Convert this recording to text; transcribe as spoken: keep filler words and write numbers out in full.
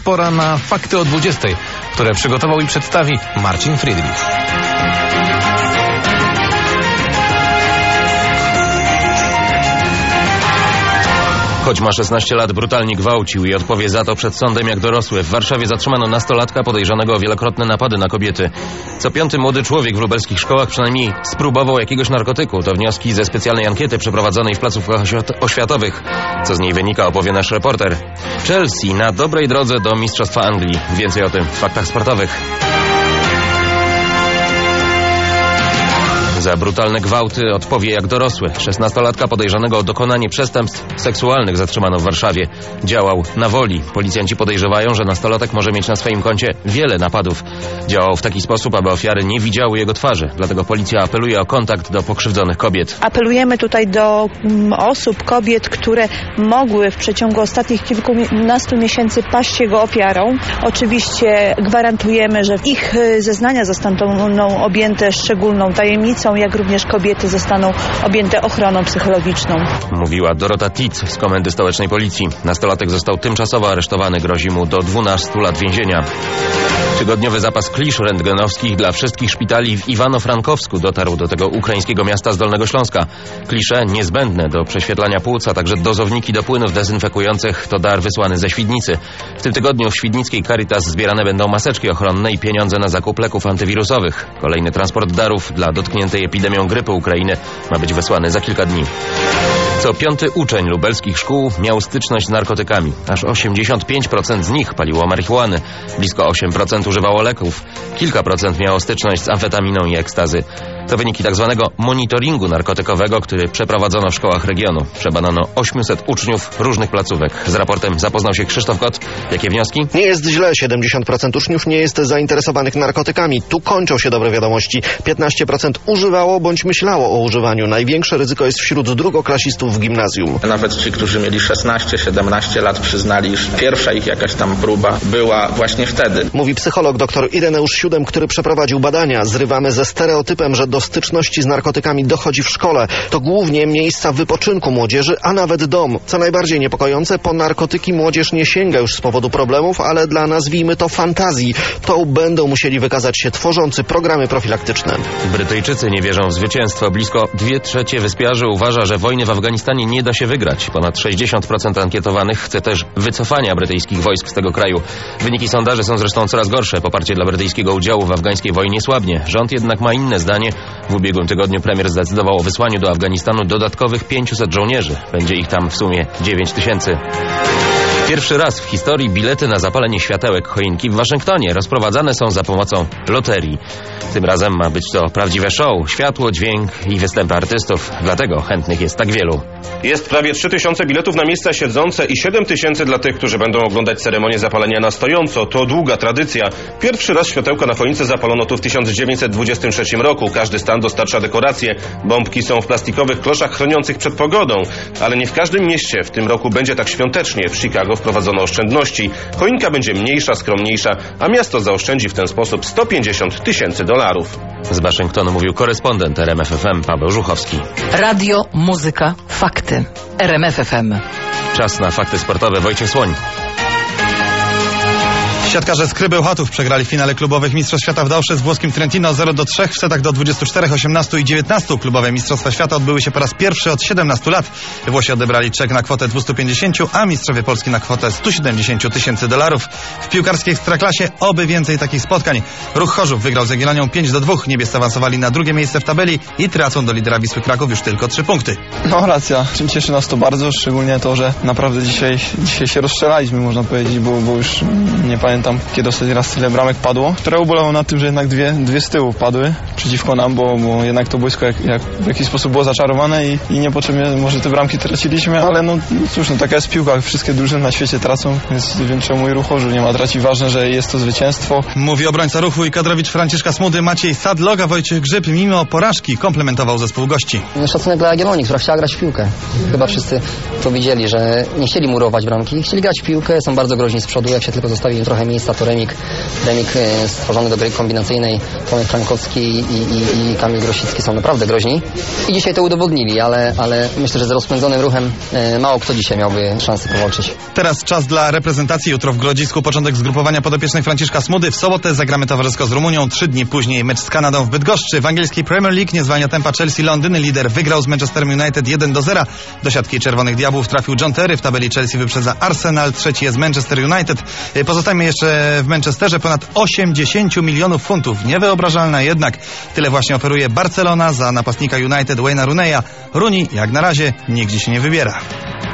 Pora na fakty o dwudziestej, które przygotował i przedstawi Marcin Friedrich. Choć ma szesnaście lat, brutalnie gwałcił i odpowie za to przed sądem jak dorosły. W Warszawie zatrzymano nastolatka podejrzanego o wielokrotne napady na kobiety. Co piąty młody człowiek w lubelskich szkołach przynajmniej spróbował jakiegoś narkotyku. To wnioski ze specjalnej ankiety przeprowadzonej w placówkach oświatowych. Co z niej wynika, opowie nasz reporter. Chelsea na dobrej drodze do Mistrzostwa Anglii. Więcej o tym w faktach sportowych. Za brutalne gwałty odpowie jak dorosły. Szesnastolatka podejrzanego o dokonanie przestępstw seksualnych zatrzymano w Warszawie. Działał na woli. Policjanci podejrzewają, że nastolatek może mieć na swoim koncie wiele napadów. Działał w taki sposób, aby ofiary nie widziały jego twarzy. Dlatego policja apeluje o kontakt do pokrzywdzonych kobiet. Apelujemy tutaj do mm, osób, kobiet, które mogły w przeciągu ostatnich kilkunastu miesięcy paść jego ofiarą. Oczywiście gwarantujemy, że ich zeznania zostaną objęte szczególną tajemnicą, jak również kobiety zostaną objęte ochroną psychologiczną. Mówiła Dorota Tic z Komendy Stołecznej Policji. Nastolatek został tymczasowo aresztowany. Grozi mu do dwunastu lat więzienia. Tygodniowy zapas klisz rentgenowskich dla wszystkich szpitali w Iwano-Frankowsku dotarł do tego ukraińskiego miasta z Dolnego Śląska. Klisze niezbędne do prześwietlania płuc, a także dozowniki do płynów dezynfekujących to dar wysłany ze Świdnicy. W tym tygodniu w świdnickiej Caritas zbierane będą maseczki ochronne i pieniądze na zakup leków antywirusowych. Kolejny transport darów dla dotkniętej epidemią grypy Ukrainy ma być wysłany za kilka dni. Co piąty uczeń lubelskich szkół miał styczność z narkotykami. Aż osiemdziesiąt pięć procent z nich paliło marihuany. Blisko osiem procent używało leków. Kilka procent miało styczność z amfetaminą i ekstazy. To wyniki tzw. monitoringu narkotykowego, który przeprowadzono w szkołach regionu. Przebadano osiemset uczniów różnych placówek. Z raportem zapoznał się Krzysztof Kot. Jakie wnioski? Nie jest źle. siedemdziesiąt procent uczniów nie jest zainteresowanych narkotykami. Tu kończą się dobre wiadomości. piętnaście procent używało bądź myślało o używaniu. Największe ryzyko jest wśród drugoklasistów w gimnazjum. Nawet ci, którzy mieli szesnaście siedemnaście lat, przyznali, że pierwsza ich jakaś tam próba była właśnie wtedy. Mówi psycholog dr Ireneusz Siódem, który przeprowadził badania. Zrywamy ze stereotypem, że do styczności z narkotykami dochodzi w szkole. To głównie miejsca wypoczynku młodzieży, a nawet dom. Co najbardziej niepokojące, po narkotyki młodzież nie sięga już z powodu problemów, ale dla, nazwijmy to, fantazji. To będą musieli wykazać się tworzący programy profilaktyczne. Brytyjczycy nie wierzą w zwycięstwo. Blisko dwie trzecie wyspiarzy uważa, że wojny w Afganistanie nie da się wygrać. Ponad sześćdziesiąt procent ankietowanych chce też wycofania brytyjskich wojsk z tego kraju. Wyniki sondaży są zresztą coraz gorsze. Poparcie dla brytyjskiego udziału w afgańskiej wojnie słabnie. Rząd jednak ma inne zdanie. W ubiegłym tygodniu premier zdecydował o wysłaniu do Afganistanu dodatkowych pięciuset żołnierzy. Będzie ich tam w sumie dziewięć tysięcy. Pierwszy raz w historii bilety na zapalenie światełek choinki w Waszyngtonie rozprowadzane są za pomocą loterii. Tym razem ma być to prawdziwe show, światło, dźwięk i występy artystów. Dlatego chętnych jest tak wielu. Jest prawie trzy tysiące biletów na miejsca siedzące i siedem tysięcy dla tych, którzy będą oglądać ceremonię zapalenia na stojąco. To długa tradycja. Pierwszy raz światełka na choince zapalono tu w tysiąc dziewięćset dwudziestym trzecim roku. Każdy stan dostarcza dekoracje. Bombki są w plastikowych kloszach chroniących przed pogodą. Ale nie w każdym mieście w tym roku będzie tak świątecznie. W Chicago wprowadzono oszczędności. Choinka będzie mniejsza, skromniejsza, a miasto zaoszczędzi w ten sposób sto pięćdziesiąt tysięcy dolarów. Z Waszyngtonu mówił korespondent R M F F M Paweł Żuchowski. Radio, muzyka, fakty. R M F F M. Czas na fakty sportowe. Wojciech Słoń. Siatkarze z Kryby Bełchatów przegrali w finale klubowych Mistrzostw Świata w Dausze z włoskim Trentino zero do trzech w setach do dwudziestu czterech, osiemnastu i dziewiętnastu. Klubowe Mistrzostwa Świata odbyły się po raz pierwszy od siedemnastu lat. Włosi odebrali czek na kwotę dwieście pięćdziesiąt, a mistrzowie Polski na kwotę sto siedemdziesiąt tysięcy dolarów. W piłkarskiej ekstraklasie oby więcej takich spotkań. Ruch Chorzów wygrał z Jagiellonią pięć do dwóch. Niebiescy awansowali na drugie miejsce w tabeli i tracą do lidera Wisły Kraków już tylko trzy punkty. No racja, czym cieszy nas to bardzo, szczególnie to, że naprawdę dzisiaj, dzisiaj się rozstrzelaliśmy, można powiedzieć, bo, bo już nie pamiętam, kiedy ostatni raz tyle bramek padło. Trochę ubolałem nad tym, że jednak dwie, dwie z tyłu padły przeciwko nam, bo, bo jednak to boisko jak, jak w jakiś sposób było zaczarowane i, i niepotrzebnie może te bramki traciliśmy, ale no cóż, no taka jest piłka, wszystkie drużyny na świecie tracą, więc, więc czemu i Ruch Chorzów nie ma tracić. Ważne, że jest to zwycięstwo. Mówi obrońca Ruchu i kadrowicz Franciszka Smudy. Maciej Sadloga. Wojciech Grzyb mimo porażki komplementował zespół gości. Szacunek dla Jagiellonii, która chciała grać w piłkę. Chyba wszyscy to widzieli, że nie chcieli murować bramki, chcieli grać w piłkę, są bardzo groźni z przodu, jak się tylko zostawi im trochę miejsca to remik, remik stworzony do gry kombinacyjnej. Tomek Frankowski i, i, i Kamil Grosicki są naprawdę groźni i dzisiaj to udowodnili, ale, ale myślę, że z rozpędzonym ruchem mało kto dzisiaj miałby szansę powalczyć. Teraz czas dla reprezentacji. Jutro w Grodzisku początek zgrupowania podopiecznych Franciszka Smudy. W sobotę zagramy towarzysko z Rumunią. Trzy dni później mecz z Kanadą w Bydgoszczy. W angielskiej Premier League nie zwalnia tempa Chelsea Londyn. Lider wygrał z Manchesterem United jeden do zera. Do siatki Czerwonych Diabłów trafił John Terry. W tabeli Chelsea wyprzedza Arsenal. Trzeci jest Manchester United. Pozostajemy jeszcze w Manchesterze. Ponad osiemdziesiąt milionów funtów. Niewyobrażalne jednak. Tyle właśnie oferuje Barcelona za napastnika United Wayne'a Rooneya. Rooney jak na razie nigdzie się nie wybiera.